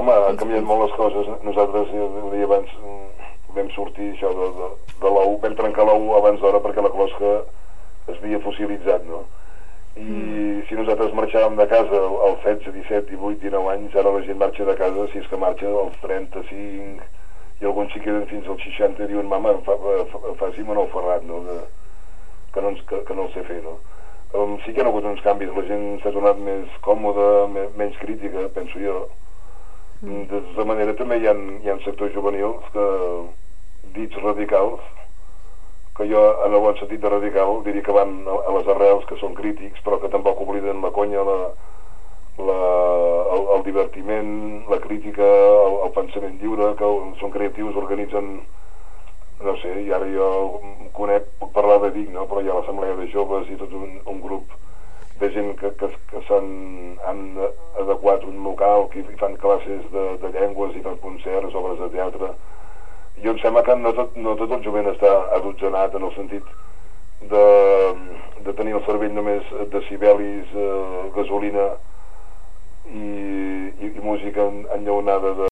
home, han canviat molt les coses. Nosaltres, ho deia abans, vam sortir això de la U, vam trencar la U abans d'hora perquè la closca es havia fossilitzat, no? I si nosaltres marxàvem de casa als 16, 17, 18, 19 anys, ara la gent marxa de casa, si és que marxa als 35, i alguns s'hi queden fins als 60 i diuen, mama, faci'm un ferrat, no? Que no el sé fer, no? Sí que hi ha hagut uns canvis, la gent s'ha tornat més còmoda, menys crítica, penso jo. De tota manera també hi ha sectors juvenils que, dits radicals, que jo, en el bon sentit de radical, diria que van a les arrels, que són crítics, però que tampoc obliden la conya, el divertiment, la crítica, el pensament lliure, que són creatius, organitzen, no sé, i ara jo conec, puc parlar de Vic, no? Però hi ha l'assemblea de joves i tot un grup de gent que han adequat un local, que fan classes de llengües i fan concerts, obres de teatre. Jo em sembla que no tot el jovent està adotzenat en el sentit de tenir el cervell només decibelis, gasolina i música enllaunada